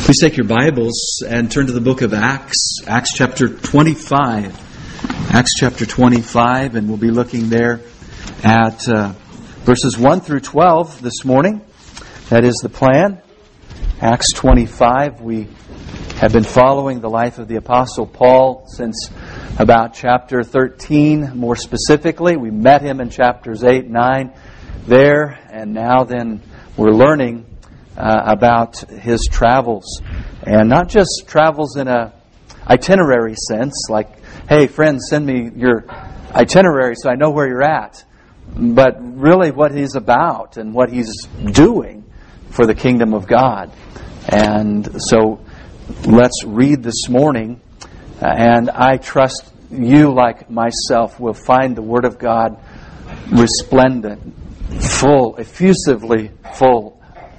Please take your Bibles and turn to the book of Acts, Acts chapter 25. Acts chapter 25, and we'll be looking there at verses 1 through 12 this morning. That is the plan. Acts 25, we have been following the life of the Apostle Paul since about chapter 13, more specifically. We met him in chapters 8 and 9 there, and now then we're learning about his travels. And not just travels in a itinerary sense, like, hey friends, send me your itinerary so I know where you're at. But really what he's about and what he's doing for the kingdom of God. And so let's read this morning. And I trust you, like myself, will find the Word of God resplendent, full, effusively full,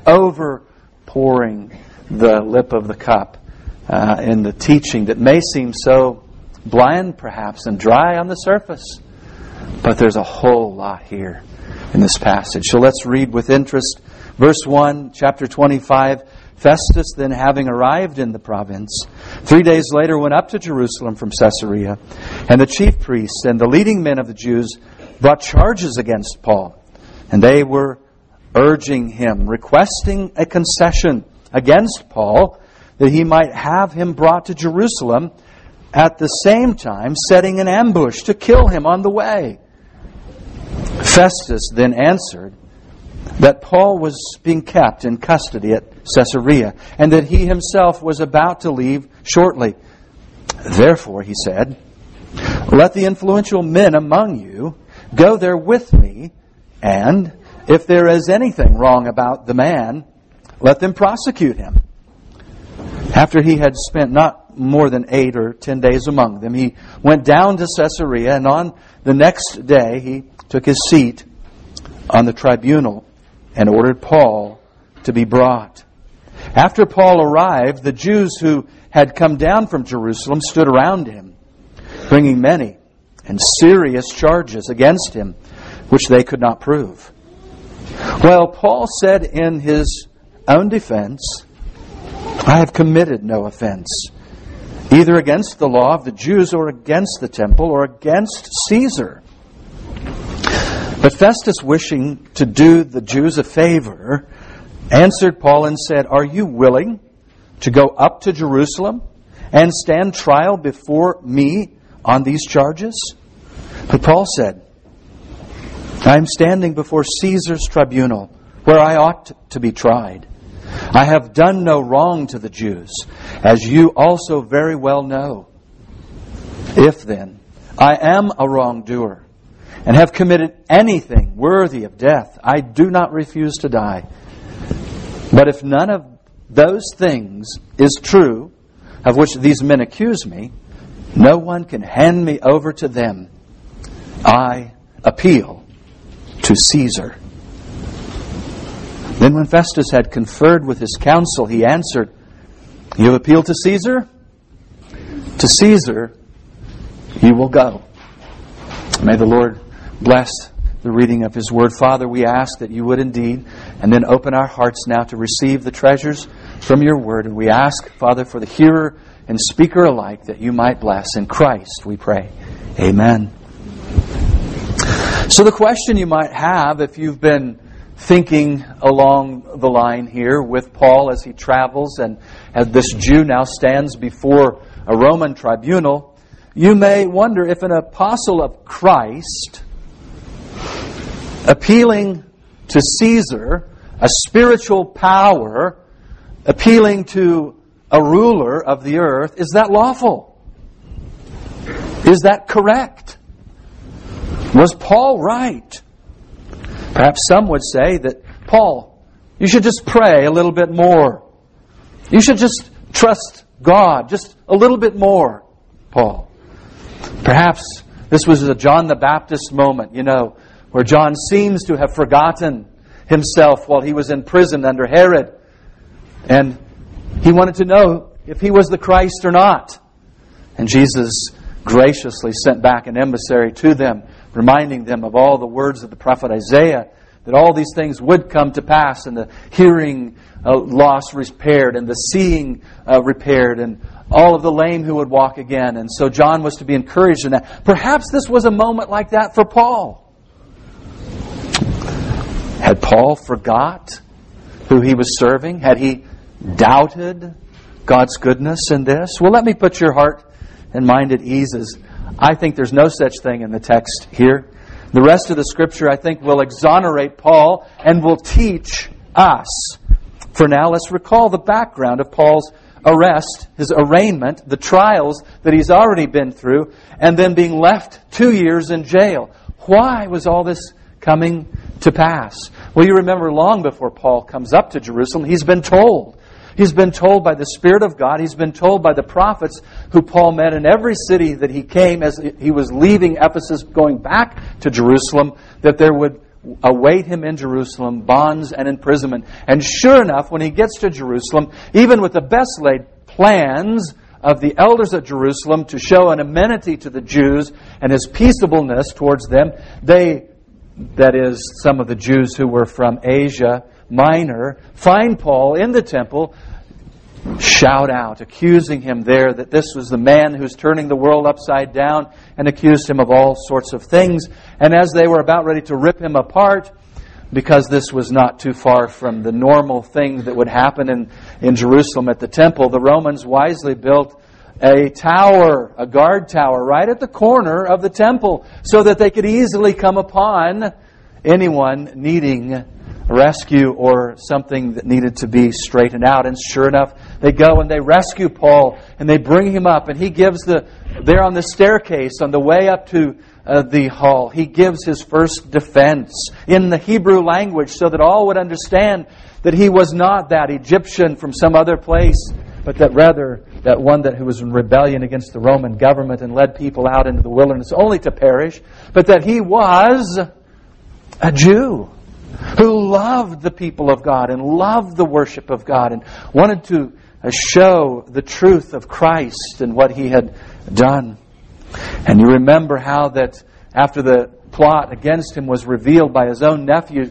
overpouring the lip of the cup in the teaching that may seem so bland perhaps and dry on the surface. But there's a whole lot here in this passage. So let's read with interest. Verse 1, chapter 25. Festus, then having arrived in the province, 3 days later went up to Jerusalem from Caesarea. And the chief priests and the leading men of the Jews brought charges against Paul. And they were urging him, requesting a concession against Paul, that he might have him brought to Jerusalem, at the same time setting an ambush to kill him on the way. Festus then answered that Paul was being kept in custody at Caesarea, and that he himself was about to leave shortly. Therefore, he said, let the influential men among you go there with me, and if there is anything wrong about the man, let them prosecute him. After he had spent not more than 8 or 10 days among them, he went down to Caesarea, and on the next day he took his seat on the tribunal and ordered Paul to be brought. After Paul arrived, the Jews who had come down from Jerusalem stood around him, bringing many and serious charges against him, which they could not prove. Well, Paul said in his own defense, I have committed no offense, either against the law of the Jews or against the temple or against Caesar. But Festus, wishing to do the Jews a favor, answered Paul and said, are you willing to go up to Jerusalem and stand trial before me on these charges? But Paul said, I am standing before Caesar's tribunal, where I ought to be tried. I have done no wrong to the Jews, as you also very well know. If then I am a wrongdoer, and have committed anything worthy of death, I do not refuse to die. But if none of those things is true, of which these men accuse me, no one can hand me over to them. I appeal to Caesar. Then when Festus had conferred with his council, he answered, you have appealed to Caesar? To Caesar you will go. May the Lord bless the reading of His Word. Father, we ask that you would indeed, and then open our hearts now to receive the treasures from your Word. And we ask, Father, for the hearer and speaker alike, that you might bless. In Christ we pray. Amen. So the question you might have, if you've been thinking along the line here with Paul as he travels, and as this Jew now stands before a Roman tribunal, you may wonder if an apostle of Christ, appealing to Caesar, a spiritual power, appealing to a ruler of the earth, is that lawful? Is that correct? Was Paul right? Perhaps some would say that, Paul, you should just pray a little bit more. You should just trust God just a little bit more, Paul. Perhaps this was a John the Baptist moment, where John seems to have forgotten himself while he was in prison under Herod. And he wanted to know if he was the Christ or not. And Jesus graciously sent back an emissary to them, reminding them of all the words of the prophet Isaiah that all these things would come to pass, and the hearing loss repaired, and the seeing repaired, and all of the lame who would walk again. And so John was to be encouraged in that. Perhaps this was a moment like that for Paul. Had Paul forgot who he was serving? Had he doubted God's goodness in this? Well, let me put your heart and mind at ease. I think there's no such thing in the text here. The rest of the Scripture, I think, will exonerate Paul and will teach us. For now, let's recall the background of Paul's arrest, his arraignment, the trials that he's already been through, and then being left 2 years in jail. Why was all this coming to pass? Well, you remember long before Paul comes up to Jerusalem, he's been told. He's been told by the Spirit of God, he's been told by the prophets who Paul met in every city that he came as he was leaving Ephesus, going back to Jerusalem, that there would await him in Jerusalem bonds and imprisonment. And sure enough, when he gets to Jerusalem, even with the best laid plans of the elders at Jerusalem to show an amenity to the Jews and his peaceableness towards them, that is, some of the Jews who were from Asia Minor, find Paul in the temple, shout out, accusing him there that this was the man who's turning the world upside down, and accused him of all sorts of things. And as they were about ready to rip him apart, because this was not too far from the normal thing that would happen in Jerusalem at the temple, the Romans wisely built a tower, a guard tower, right at the corner of the temple, so that they could easily come upon anyone needing rescue or something that needed to be straightened out. And sure enough, they go and they rescue Paul, and they bring him up, and he gives there on the staircase on the way up to the hall, he gives his first defense in the Hebrew language, so that all would understand that he was not that Egyptian from some other place, but that rather that one who was in rebellion against the Roman government and led people out into the wilderness only to perish, but that he was a Jew who loved the people of God and loved the worship of God and wanted to show the truth of Christ and what He had done. And you remember how that after the plot against him was revealed by his own nephew,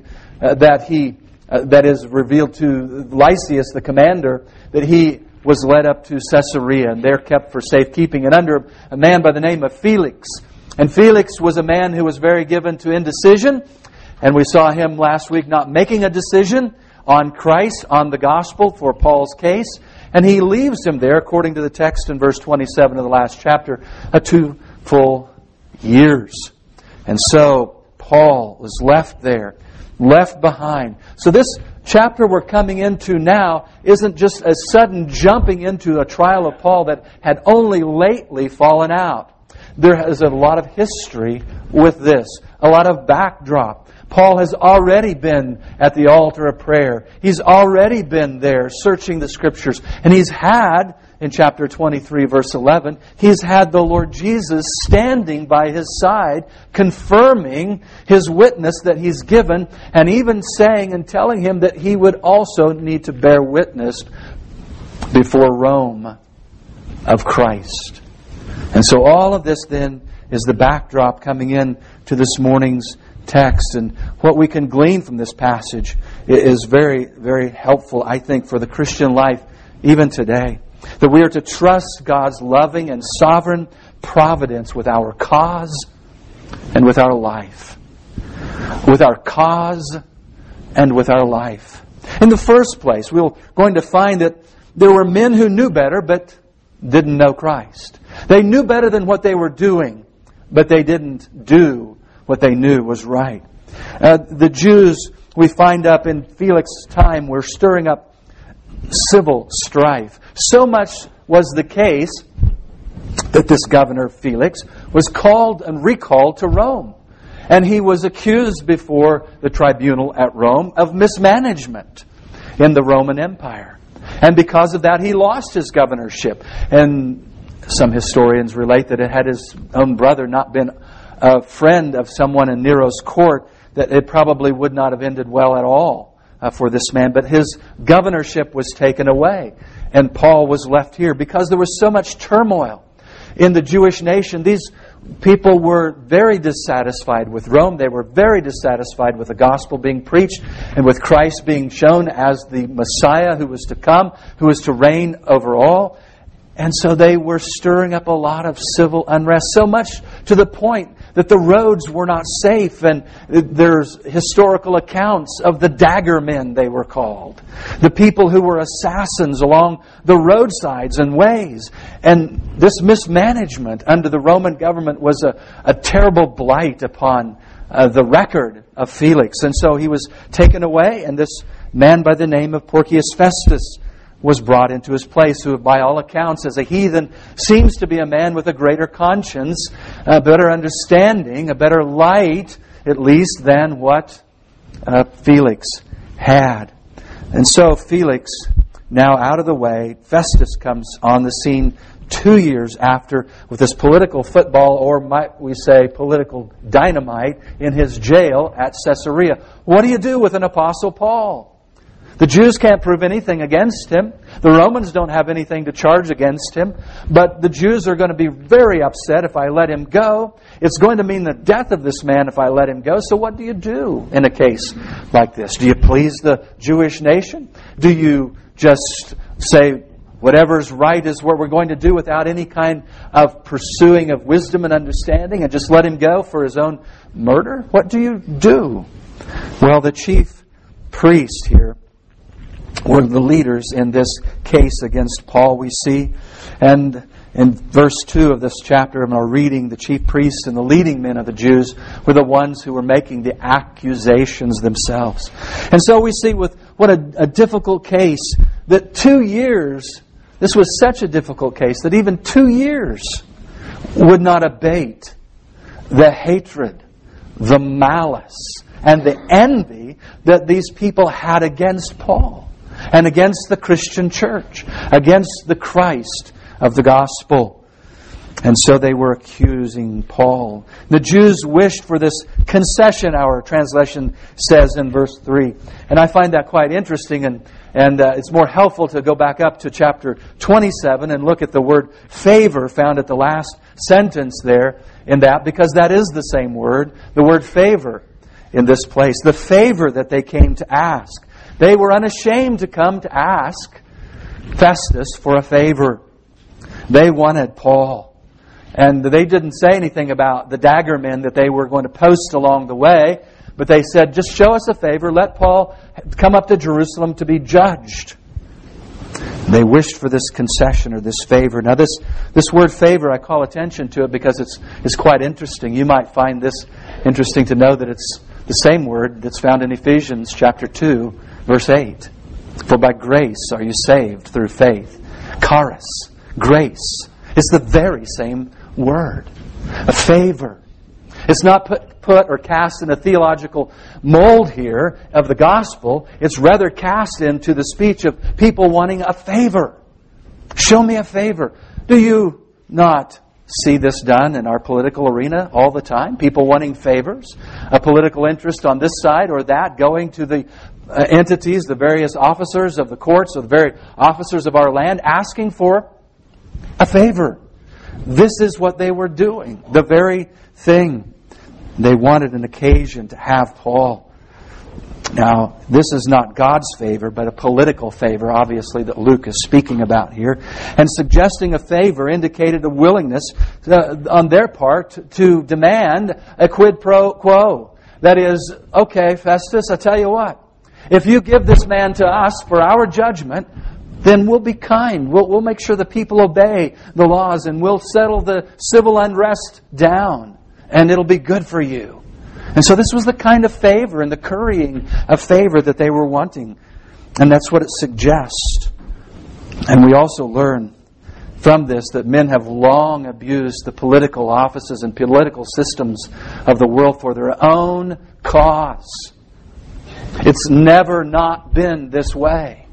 that is revealed to Lysias, the commander, that he was led up to Caesarea and there kept for safekeeping and under a man by the name of Felix. And Felix was a man who was very given to indecision. And we saw him last week not making a decision on Christ, on the gospel for Paul's case. And he leaves him there, according to the text in verse 27 of the last chapter, 2 full years. And so Paul was left there, left behind. So this chapter we're coming into now isn't just a sudden jumping into a trial of Paul that had only lately fallen out. There is a lot of history with this, a lot of backdrop. Paul has already been at the altar of prayer. He's already been there searching the Scriptures. And he's had, in chapter 23, verse 11, he's had the Lord Jesus standing by his side, confirming his witness that he's given, and even saying and telling him that he would also need to bear witness before Rome of Christ. And so all of this then is the backdrop coming in to this morning's text, and what we can glean from this passage is very, very helpful, I think, for the Christian life even today. That we are to trust God's loving and sovereign providence with our cause and with our life. With our cause and with our life. In the first place, we're going to find that there were men who knew better but didn't know Christ. They knew better than what they were doing, but they didn't do what they knew was right. The Jews, we find up in Felix's time, were stirring up civil strife. So much was the case that this governor, Felix, was called and recalled to Rome. And he was accused before the tribunal at Rome of mismanagement in the Roman Empire. And because of that, he lost his governorship. And some historians relate that had his own brother not been a friend of someone in Nero's court, that it probably would not have ended well at all for this man. But his governorship was taken away, and Paul was left here because there was so much turmoil in the Jewish nation. These people were very dissatisfied with Rome. They were very dissatisfied with the gospel being preached and with Christ being shown as the Messiah who was to come, who was to reign over all. And so they were stirring up a lot of civil unrest, so much to the point that the roads were not safe. And there's historical accounts of the dagger men, they were called. The people who were assassins along the roadsides and ways. And this mismanagement under the Roman government was a terrible blight upon the record of Felix. And so he was taken away, and this man by the name of Porcius Festus was brought into his place, who by all accounts as a heathen seems to be a man with a greater conscience, a better understanding, a better light, at least, than what Felix had. And so Felix, now out of the way, Festus comes on the scene 2 years after with this political football, or might we say political dynamite, in his jail at Caesarea. What do you do with an Apostle Paul? The Jews can't prove anything against him. The Romans don't have anything to charge against him. But the Jews are going to be very upset if I let him go. It's going to mean the death of this man if I let him go. So what do you do in a case like this? Do you please the Jewish nation? Do you just say whatever's right is what we're going to do without any kind of pursuing of wisdom and understanding, and just let him go for his own murder? What do you do? Well, the chief priest here were the leaders in this case against Paul, we see. And in verse 2 of this chapter, I'm reading, the chief priests and the leading men of the Jews were the ones who were making the accusations themselves. And so we see with what a difficult case, that 2 years, this was such a difficult case, that even 2 years would not abate the hatred, the malice, and the envy that these people had against Paul and against the Christian church, against the Christ of the gospel. And so they were accusing Paul. The Jews wished for this concession, our translation says in verse 3. And I find that quite interesting, and it's more helpful to go back up to chapter 27 and look at the word favor found at the last sentence there in that, because that is the same word, the word favor in this place. The favor that they came to ask. They were unashamed to come to ask Festus for a favor. They wanted Paul. And they didn't say anything about the dagger men that they were going to post along the way, but they said, just show us a favor. Let Paul come up to Jerusalem to be judged. They wished for this concession or this favor. Now this word favor, I call attention to it because it's quite interesting. You might find this interesting to know that it's the same word that's found in Ephesians chapter 2, verse 8. For by grace are you saved through faith. Charis, grace. It's the very same word. A favor. It's not put or cast in a theological mold here of the gospel. It's rather cast into the speech of people wanting a favor. Show me a favor. Do you not see this done in our political arena all the time? People wanting favors. A political interest on this side or that, going to the entities, the various officers of the courts, or the very officers of our land, asking for a favor. This is what they were doing. The very thing. They wanted an occasion to have Paul. Now, this is not God's favor, but a political favor, obviously, that Luke is speaking about here. And suggesting a favor indicated a willingness on their part to demand a quid pro quo. That is, okay, Festus, I tell you what. If you give this man to us for our judgment, then we'll be kind. We'll make sure the people obey the laws, and we'll settle the civil unrest down. And it'll be good for you. And so this was the kind of favor and the currying of favor that they were wanting. And that's what it suggests. And we also learn from this that men have long abused the political offices and political systems of the world for their own cause. It's never not been this way.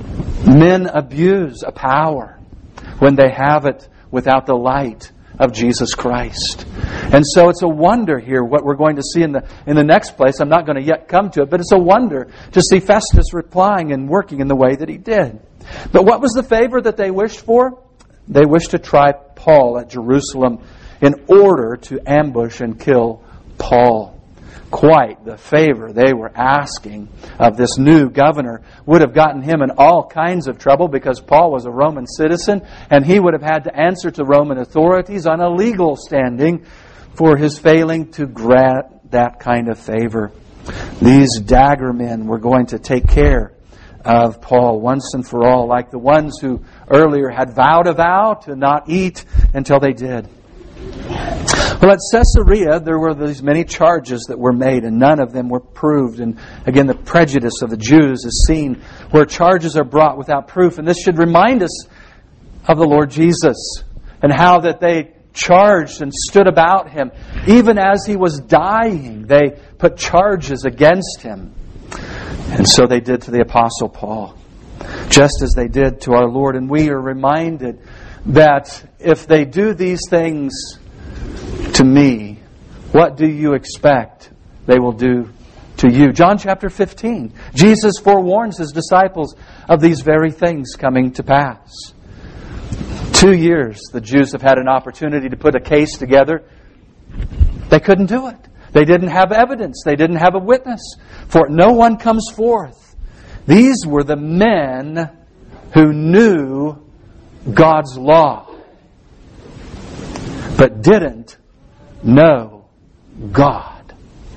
Men abuse a power when they have it without the light of Jesus Christ. And so it's a wonder here what we're going to see in the next place. I'm not going to yet come to it, but it's a wonder to see Festus replying and working in the way that he did. But what was the favor that they wished for? They wished to try Paul at Jerusalem in order to ambush and kill Paul. Quite the favor they were asking of this new governor would have gotten him in all kinds of trouble, because Paul was a Roman citizen and he would have had to answer to Roman authorities on a legal standing for his failing to grant that kind of favor. These dagger men were going to take care of Paul once and for all, like the ones who earlier had vowed a vow to not eat until they did. Well, at Caesarea, there were these many charges that were made, and none of them were proved. And again, the prejudice of the Jews is seen where charges are brought without proof. And this should remind us of the Lord Jesus and how that they charged and stood about Him. Even as He was dying, they put charges against Him. And so they did to the Apostle Paul, just as they did to our Lord. And we are reminded that if they do these things to me, what do you expect they will do to you? John chapter 15. Jesus forewarns His disciples of these very things coming to pass. 2 years the Jews have had an opportunity to put a case together. They couldn't do it. They didn't have evidence. They didn't have a witness. For no one comes forth. These were the men who knew God's law, but didn't know God.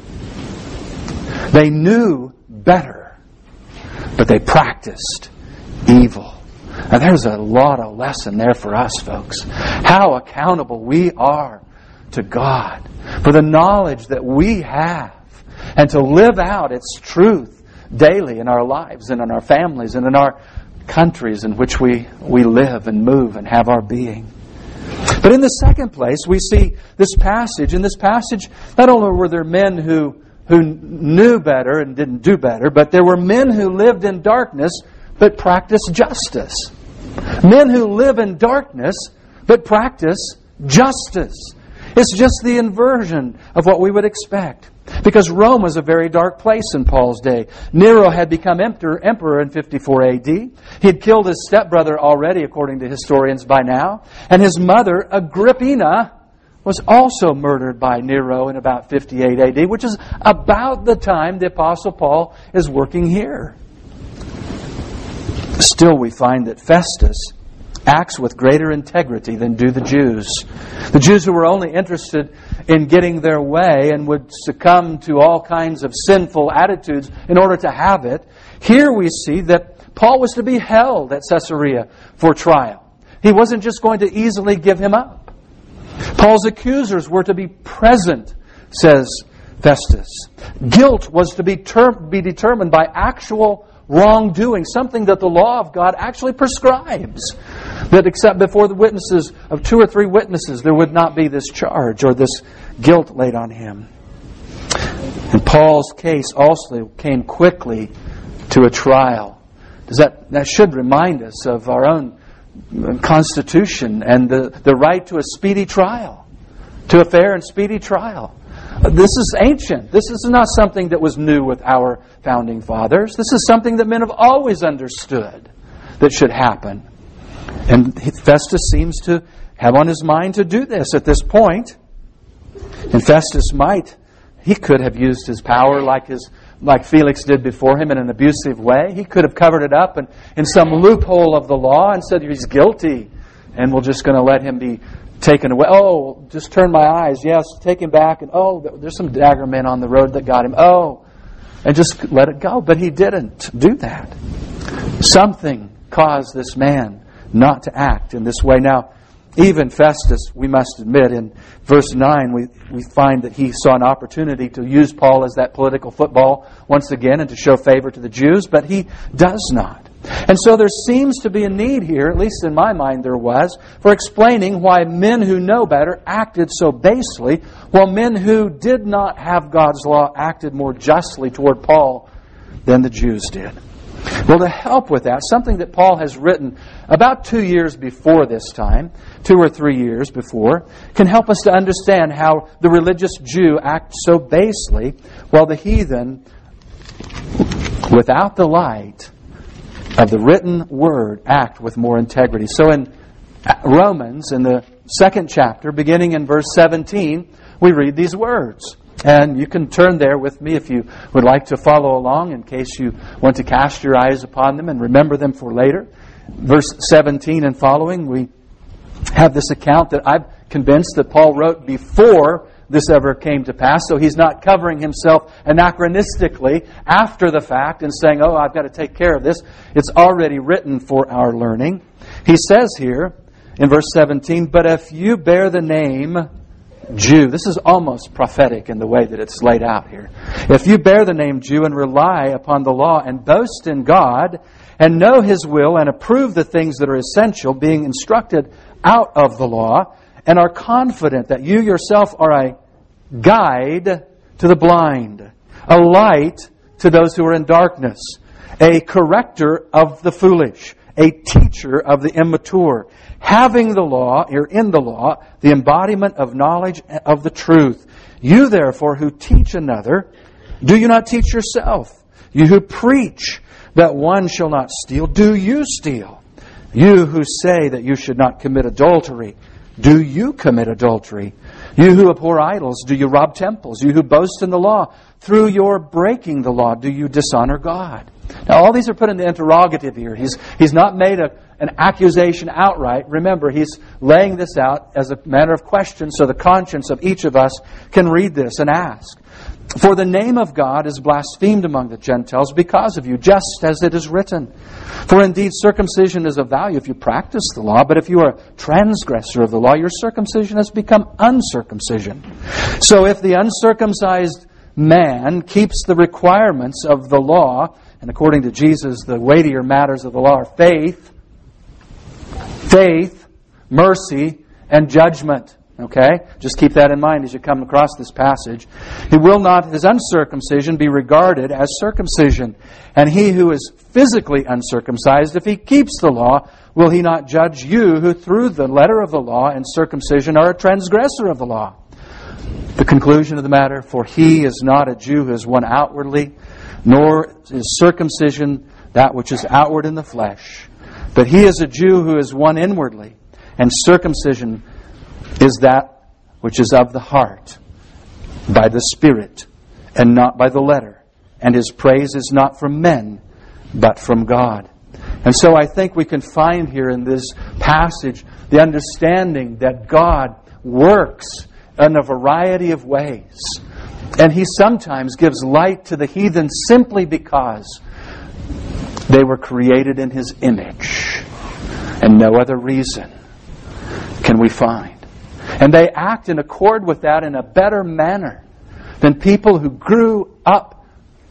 They knew better, but they practiced evil. Now there's a lot of lesson there for us, folks. How accountable we are to God for the knowledge that we have, and to live out its truth daily in our lives and in our families and in our countries in which we live and move and have our being. But in the second place, we see this passage. In this passage, not only were there men who knew better and didn't do better, but there were men who lived in darkness but practiced justice. Men who live in darkness but practice justice. It's just the inversion of what we would expect. Because Rome was a very dark place in Paul's day. Nero had become emperor in 54 AD. He had killed his stepbrother already, according to historians, by now. And his mother, Agrippina, was also murdered by Nero in about 58 AD, which is about the time the Apostle Paul is working here. Still, we find that Festus acts with greater integrity than do the Jews. The Jews who were only interested in getting their way and would succumb to all kinds of sinful attitudes in order to have it. Here we see that Paul was to be held at Caesarea for trial. He wasn't just going to easily give him up. Paul's accusers were to be present, says Festus. Guilt was to be determined by actual wrongdoing, something that the law of God actually prescribes. That except before the witnesses of 2 or 3 witnesses, there would not be this charge or this guilt laid on him. And Paul's case also came quickly to a trial. That should remind us of our own constitution and the right to a speedy trial, to a fair and speedy trial. This is ancient. This is not something that was new with our founding fathers. This is something that men have always understood that should happen. And Festus seems to have on his mind to do this at this point. And Festus he could have used his power like Felix did before him in an abusive way. He could have covered it up in some loophole of the law and said he's guilty and we're just going to let him be taken away. Oh, just turn my eyes. Yes, take him back. And there's some dagger men on the road that got him. And just let it go. But he didn't do that. Something caused this man not to act in this way. Now, even Festus, we must admit, in verse 9, we find that he saw an opportunity to use Paul as that political football once again and to show favor to the Jews, but he does not. And so there seems to be a need here, at least in my mind there was, for explaining why men who know better acted so basely, while men who did not have God's law acted more justly toward Paul than the Jews did. Well, to help with that, something that Paul has written about 2 years before this time, 2 or 3 years before, can help us to understand how the religious Jew acts so basely, while the heathen, without the light of the written word, act with more integrity. So in Romans, in the 2nd chapter, beginning in verse 17, we read these words. And you can turn there with me if you would like to follow along in case you want to cast your eyes upon them and remember them for later. Verse 17 and following, we have this account that I'm convinced that Paul wrote before this ever came to pass. So he's not covering himself anachronistically after the fact and saying, oh, I've got to take care of this. It's already written for our learning. He says here in verse 17, but if you bear the name Jew, this is almost prophetic in the way that it's laid out here. If you bear the name Jew and rely upon the law and boast in God and know His will and approve the things that are essential, being instructed out of the law, and are confident that you yourself are a guide to the blind, a light to those who are in darkness, a corrector of the foolish, a teacher of the immature, having the law, or in the law, the embodiment of knowledge of the truth. You therefore who teach another, do you not teach yourself? You who preach that one shall not steal, do you steal? You who say that you should not commit adultery, do you commit adultery? You who abhor idols, do you rob temples? You who boast in the law, through your breaking the law, do you dishonor God? Now, all these are put in the interrogative here. He's not made an accusation outright. Remember, he's laying this out as a matter of question so the conscience of each of us can read this and ask. For the name of God is blasphemed among the Gentiles because of you, just as it is written. For indeed circumcision is of value if you practice the law, but if you are a transgressor of the law, your circumcision has become uncircumcision. So if the uncircumcised man keeps the requirements of the law, and according to Jesus, the weightier matters of the law are faith, mercy, and judgment. Okay? Just keep that in mind as you come across this passage. He will not, his uncircumcision, be regarded as circumcision. And he who is physically uncircumcised, if he keeps the law, will he not judge you who through the letter of the law and circumcision are a transgressor of the law? The conclusion of the matter, for he is not a Jew who is one outwardly, nor is circumcision that which is outward in the flesh. But he is a Jew who is one inwardly, and circumcision is that which is of the heart, by the Spirit, and not by the letter. And his praise is not from men, but from God. And so I think we can find here in this passage the understanding that God works in a variety of ways. And He sometimes gives light to the heathen simply because they were created in His image. And no other reason can we find. And they act in accord with that in a better manner than people who grew up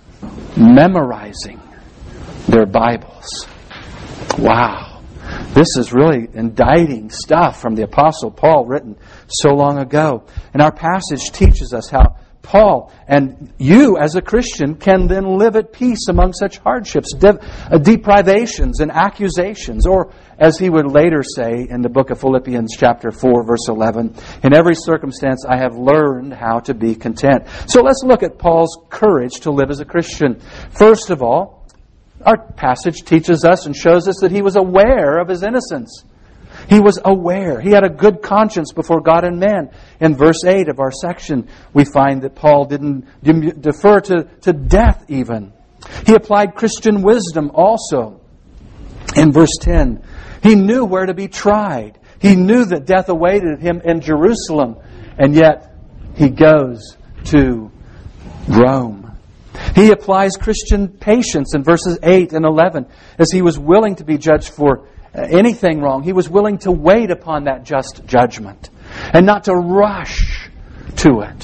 memorizing their Bibles. Wow. This is really indicting stuff from the Apostle Paul written so long ago. And our passage teaches us how Paul and you as a Christian can then live at peace among such hardships, deprivations and accusations, or as he would later say in the book of Philippians chapter 4 verse 11, in every circumstance I have learned how to be content. So let's look at Paul's courage to live as a Christian. First of all, our passage teaches us and shows us that he was aware of his innocence. He was aware. He had a good conscience before God and man. In verse 8 of our section, we find that Paul didn't defer to death even. He applied Christian wisdom also. In verse 10, he knew where to be tried. He knew that death awaited him in Jerusalem. And yet, he goes to Rome. He applies Christian patience in verses 8 and 11 as he was willing to be judged for anything wrong. He was willing to wait upon that just judgment and not to rush to it.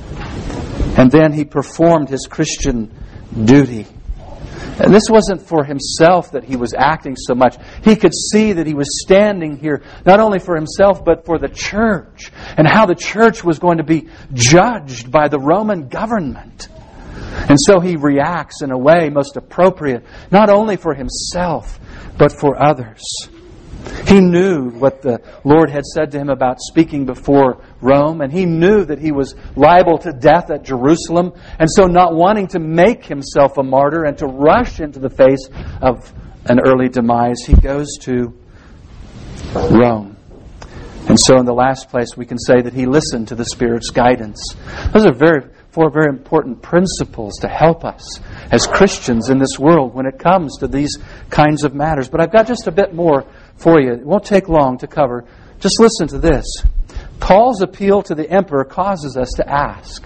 And then he performed his Christian duty. And this wasn't for himself that he was acting so much. He could see that he was standing here not only for himself but for the church and how the church was going to be judged by the Roman government. And so he reacts in a way most appropriate, not only for himself, but for others. He knew what the Lord had said to him about speaking before Rome, and he knew that he was liable to death at Jerusalem, and so not wanting to make himself a martyr and to rush into the face of an early demise, he goes to Rome. And so in the last place, we can say that he listened to the Spirit's guidance. Those are four very important principles to help us as Christians in this world when it comes to these kinds of matters. But I've got just a bit more for you. It won't take long to cover. Just listen to this. Paul's appeal to the emperor causes us to ask,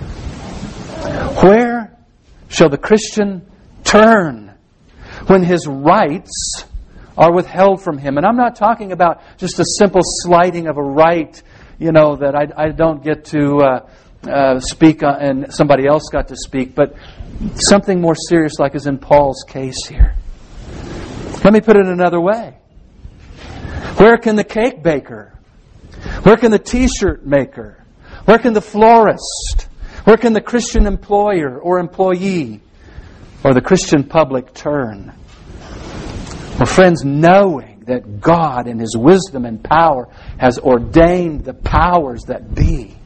where shall the Christian turn when his rights are withheld from him? And I'm not talking about just a simple slighting of a right, that I don't get to speak and somebody else got to speak, but something more serious like is in Paul's case here. Let me put it another way. Where can the cake baker? Where can the t-shirt maker? Where can the florist? Where can the Christian employer or employee or the Christian public turn? Well, friends, knowing that God in His wisdom and power has ordained the powers that be.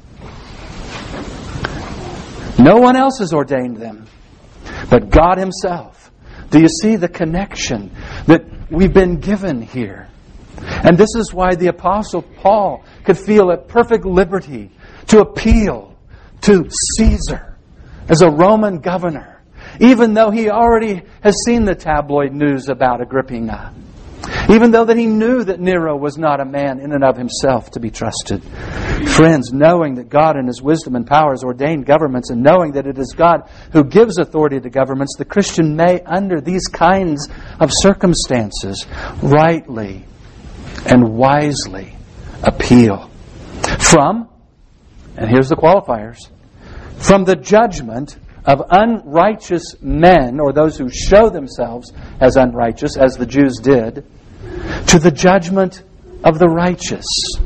No one else has ordained them, but God Himself. Do you see the connection that we've been given here? And this is why the Apostle Paul could feel at perfect liberty to appeal to Caesar as a Roman governor, even though he already has seen the tabloid news about Agrippina, even though that he knew that Nero was not a man in and of himself to be trusted. Friends, knowing that God in His wisdom and power has ordained governments, and knowing that it is God who gives authority to governments, the Christian may, under these kinds of circumstances, rightly and wisely appeal from, and here's the qualifiers, from the judgment of unrighteous men, or those who show themselves as unrighteous, as the Jews did, to the judgment of the righteous,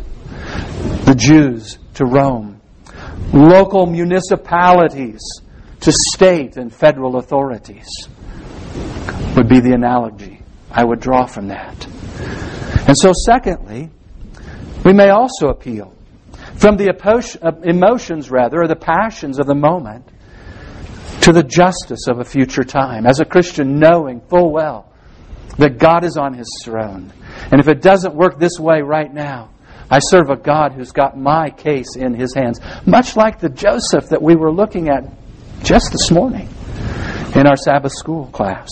the Jews to Rome, local municipalities to state and federal authorities, would be the analogy I would draw from that. And so secondly, we may also appeal from the emotions, or the passions of the moment, to the justice of a future time. As a Christian, knowing full well that God is on His throne. And if it doesn't work this way right now, I serve a God who's got my case in His hands. Much like the Joseph that we were looking at just this morning in our Sabbath school class.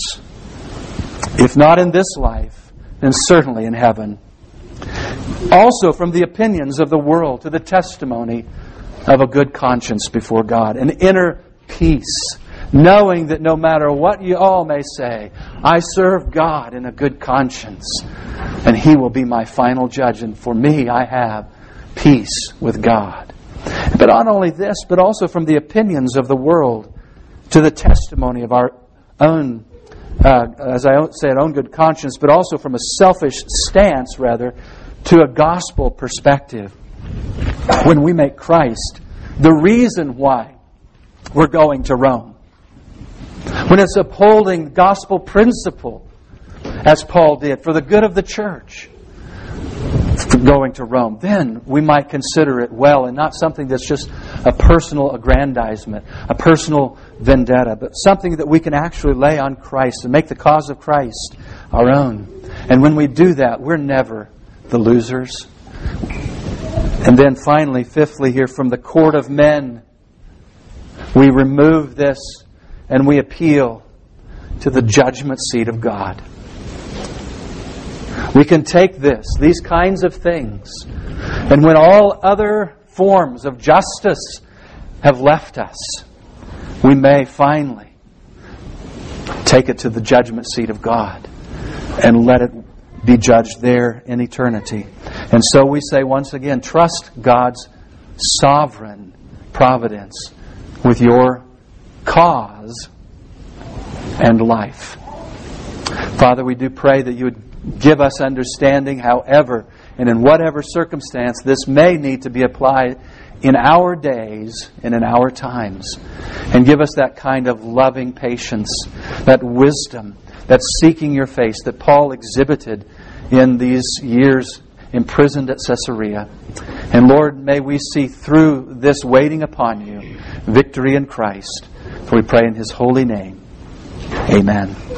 If not in this life, then certainly in heaven. Also from the opinions of the world to the testimony of a good conscience before God. An inner peace, knowing that no matter what you all may say, I serve God in a good conscience, and He will be my final judge. And for me, I have peace with God. But not only this, but also from the opinions of the world to the testimony of our own, as I say, our own good conscience, but also from a selfish stance, rather, to a gospel perspective. When we make Christ the reason why we're going to Rome, when it's upholding gospel principle, as Paul did, for the good of the church, for going to Rome, then we might consider it well, and not something that's just a personal aggrandizement, a personal vendetta, but something that we can actually lay on Christ and make the cause of Christ our own. And when we do that, we're never the losers. And then finally, fifthly here, from the court of men, we remove this and we appeal to the judgment seat of God. We can take these kinds of things, and when all other forms of justice have left us, we may finally take it to the judgment seat of God and let it be judged there in eternity. And so we say once again, trust God's sovereign providence with your cause and life. Father, we do pray that you would give us understanding, however and in whatever circumstance this may need to be applied in our days and in our times. And give us that kind of loving patience, that wisdom, that seeking your face that Paul exhibited in these years imprisoned at Caesarea. And Lord, may we see through this waiting upon you victory in Christ. For we pray in His holy name. Amen.